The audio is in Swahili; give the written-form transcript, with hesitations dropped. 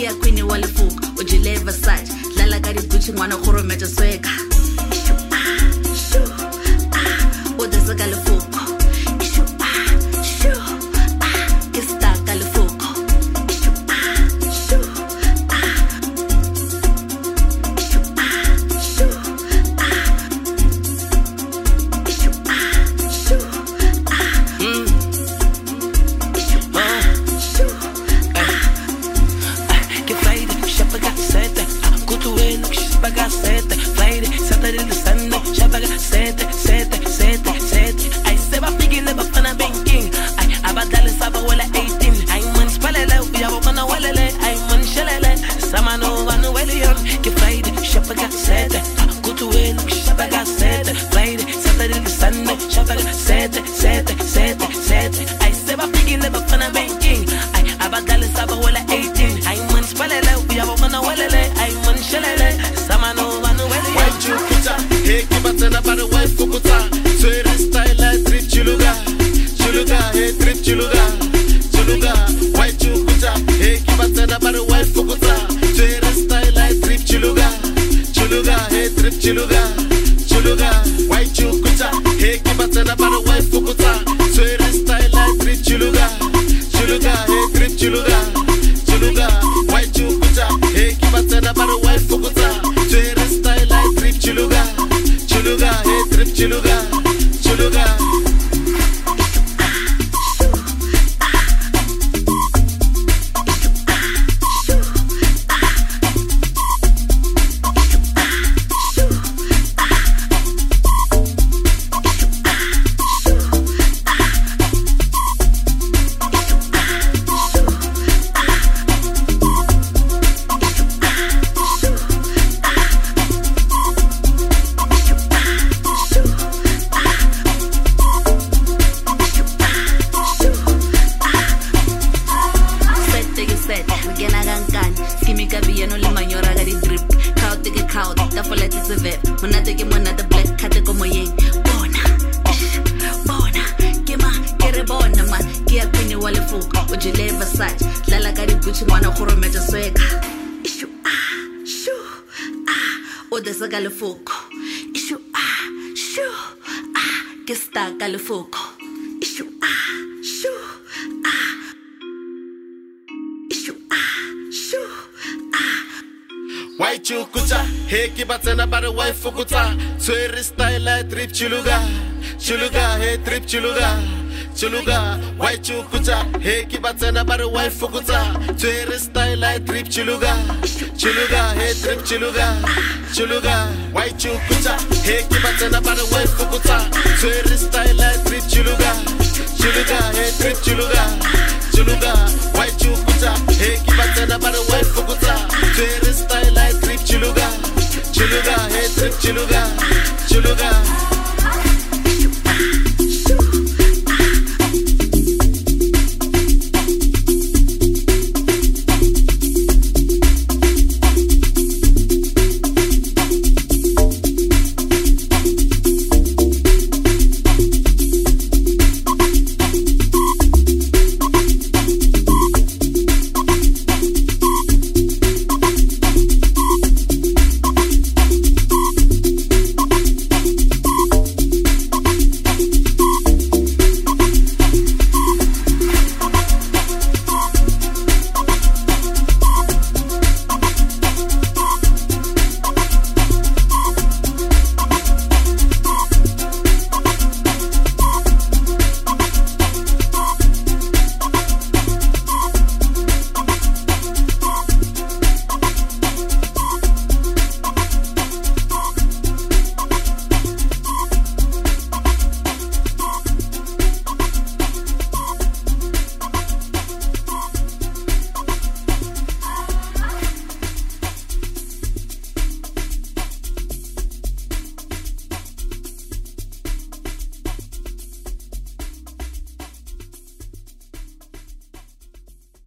ya queen wa lefuko o jile Versace dlala ka di-Gucci ngwana gore meta sweka o desa ka lefuko ke sta ka lefuko Chuluga, hey trip chuluga, white chukucha, hey kibatana bara white fukuta, twere style like trip chuluga, hey trip chuluga, white chukucha, hey kibatana bara white fukuta, twere style like trip chuluga, hey trip chuluga, white chukucha, hey kibatana bara white fukuta, twere style like trip chuluga, hey trip chuluga.